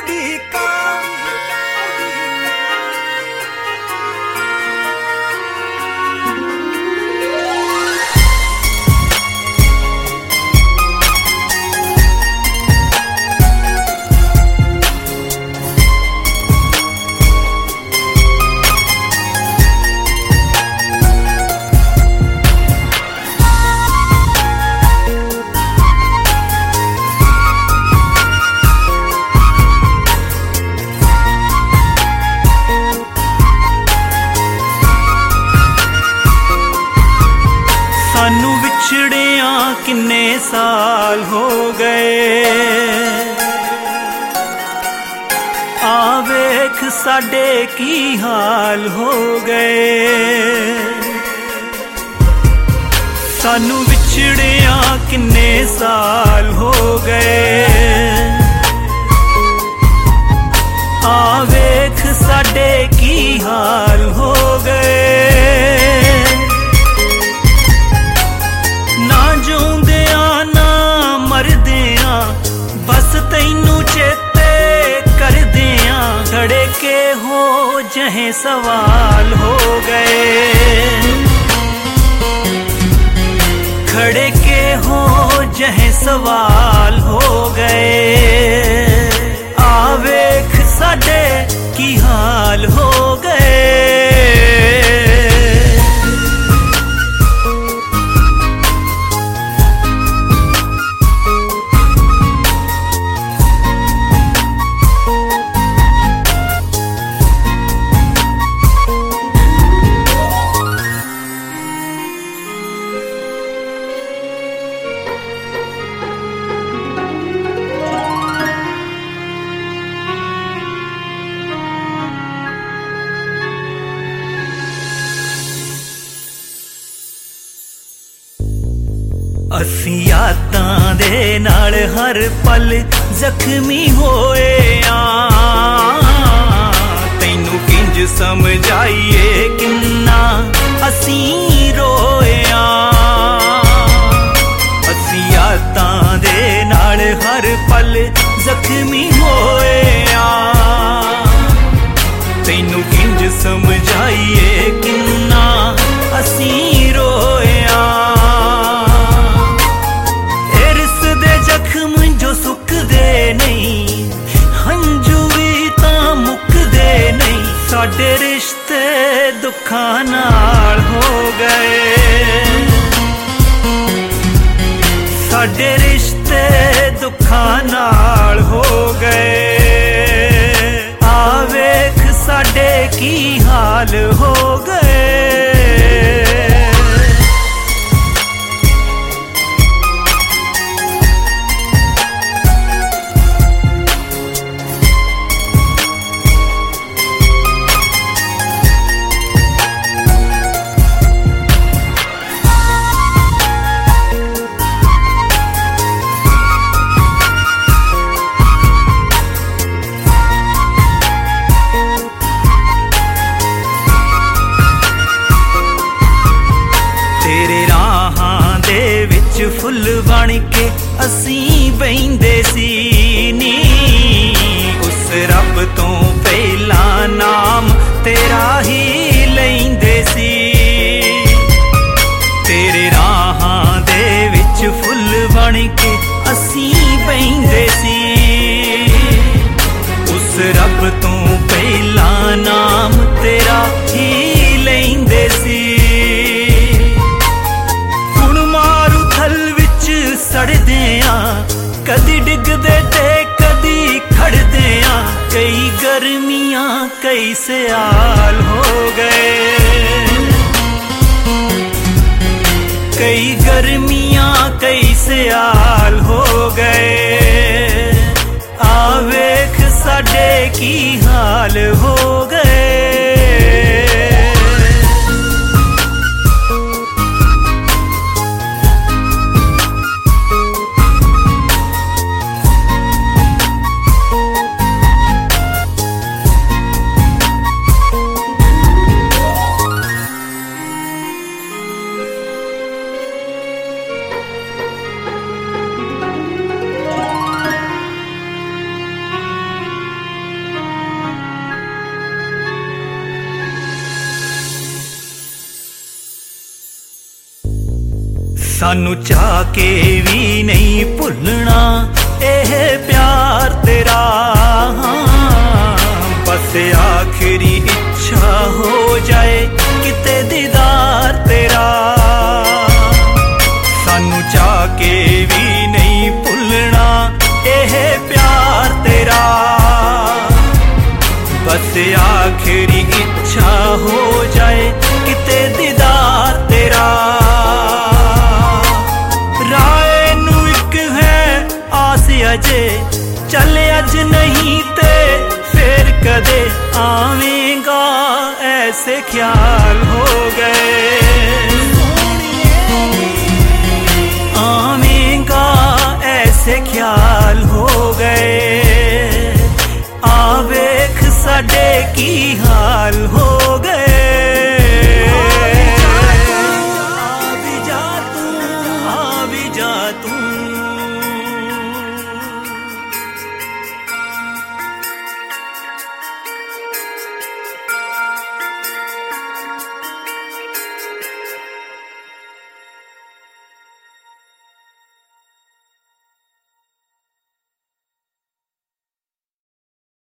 उड़ीका सानू विछड़िया किन्ने साल हो गए आ वेख साडे की हाल हो गए सानू विछड़िया किन्ने साल हो गए आ वेख साडे की हाल हो गए बस तैनू चेते कर दिया खड़े के हो जहे सवाल हो गए खड़े के हो जहे सवाल हो गए आवेख साडे की हाल हो गए असी यादां दे नाल हर पल जख्मी होए तैनू किंज समझाइए किन्ना असी रोए असी यादां दे नाल हर पल जख्मी होए तैनू किंज समझाइए किन्ना असी रोए जख्म जो सुकदे नहीं हंजू भी तां मुकदे नहीं साडे रिश्ते दुखां नाल हो गए साडे रिश्ते दुखां नाल हो गए आवेख साडे की हाल हो गए फुल बन के असी बहिंदे सी नी उस रब तो पहला नाम तेरा ही लैंदे सी तेरे राहां दे विच फुल बन के असी बहिंदे सी उस रब तो पहला नाम तेरा ही लैंदे सी सड़दे कदी डिगदे ते कदी खड़दे कई गर्मियां कई सियाल हो गए कई गर्मियां कई सियाल हो गए आवेख साडे की हाल हो गए सानू चाह के भी नहीं भुलना एह प्यार तेरा। बस आखिरी इच्छा हो जाए किते दीदार तेरा। सानू चाह के भी नहीं भुलना एह प्यार तेरा। बस आखिरी इच्छा हो जाए किते दीदार तेरा। राय नू इक है आस अजे चल अज नहीं ते फिर कदे आवेगा ऐसे ख्याल